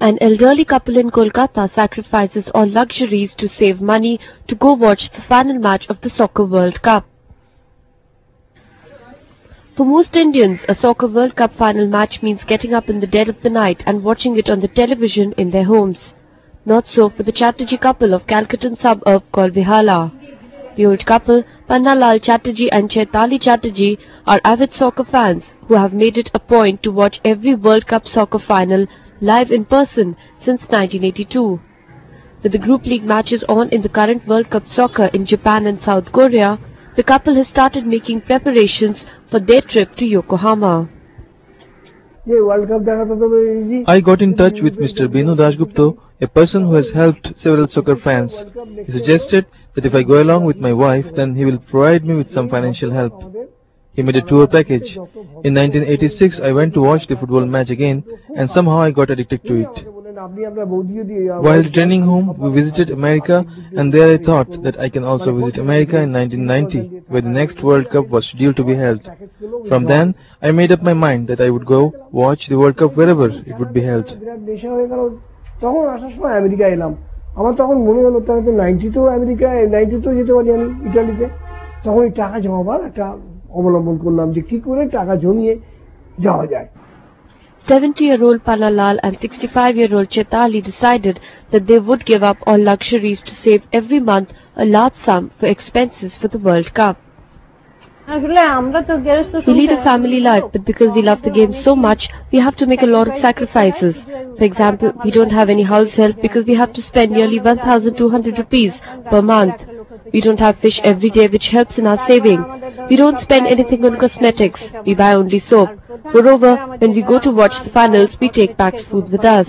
An elderly couple in Kolkata sacrifices all luxuries to save money to go watch the final match of the Soccer World Cup. For most Indians, a Soccer World Cup final match means getting up in the dead of the night and watching it on the television in their homes. Not so for the Chatterjee couple of Calcuttan suburb called Behala. The old couple, Pannalal Chatterjee and Chaitali Chatterjee, are avid soccer fans who have made it a point to watch every World Cup soccer final live in person since 1982. With the Group League matches on in the current World Cup soccer in Japan and South Korea, the couple has started making preparations for their trip to Yokohama. I got in touch with Mr. Binu Dasgupta, a person who has helped several soccer fans. He suggested that if I go along with my wife, then he will provide me with some financial help. He made a tour package. In 1986, I went to watch the football match again, and somehow I got addicted to it. While returning home, we visited America, and there I thought that I can also visit America in 1990, where the next World Cup was scheduled to be held. From then, I made up my mind that I would go watch the World Cup wherever it would be held. আমার তখন মনে হলো তাহলে তো 92 আমেরিকায় 92 যেতে পারি আমি ইতালিতে তখন টাকা জমাবার একটা অবলম্বন করলাম যে কি করে টাকা জমিয়ে যাওয়া যায় 70-year-old Pannalal and 65-year-old Chaitali decided that they would give up all luxuries to save every month a large sum for expenses for the World Cup. We lead a family life, but because we love the game so much, we have to make a lot of sacrifices. For example, we don't have any house help because we have to spend nearly 1,200 rupees per month. We don't have fish every day, which helps in our saving. We don't spend anything on cosmetics. We buy only soap. Moreover, when we go to watch the finals, we take packed food with us.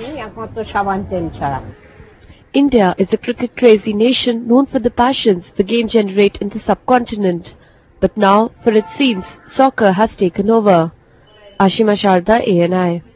India is a cricket-crazy nation known for the passions the game generates in the subcontinent. But now, for it seems, soccer has taken over. Ashima Sharda, ANI.